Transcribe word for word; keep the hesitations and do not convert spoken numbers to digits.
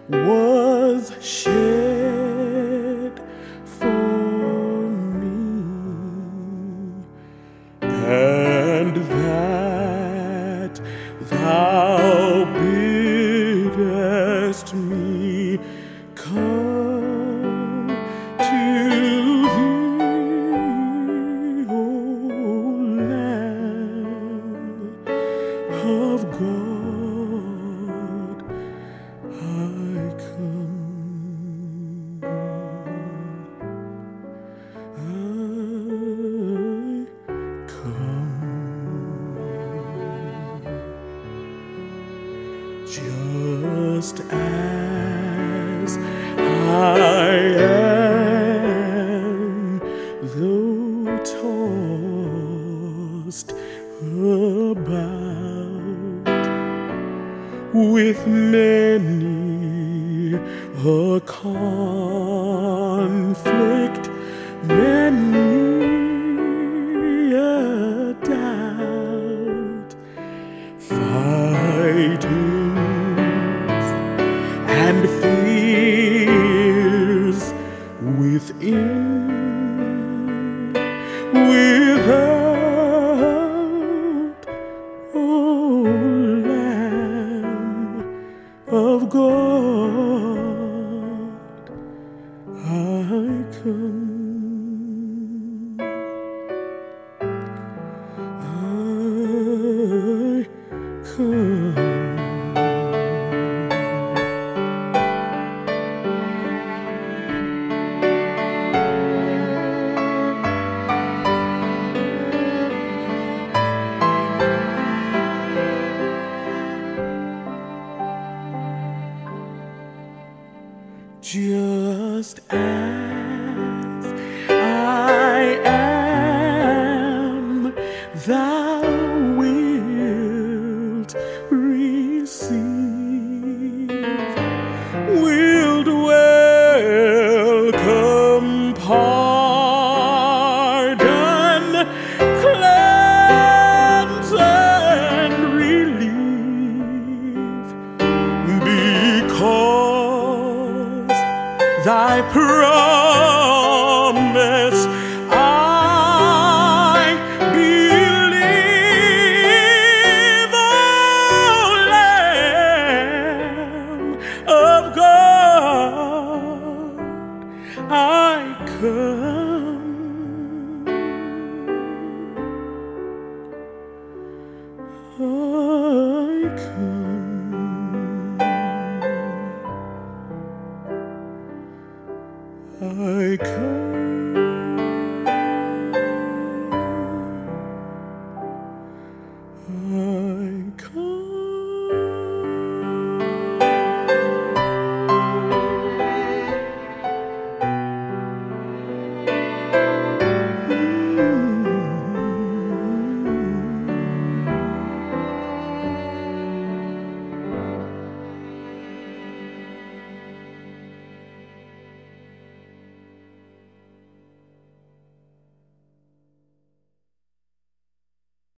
was shed for me, and that thou biddest me come to thee, O Lamb of God, I come, I come, just as I am, though tossed about with many a conflict, many a doubt, fightings and fears within, without, O Lamb of God, I come, I come. Just as I am, thou wilt receive, wilt welcome, pardon, cleanse, and relieve, because thy promise I believe, O Lamb of God, I come, I come, I come.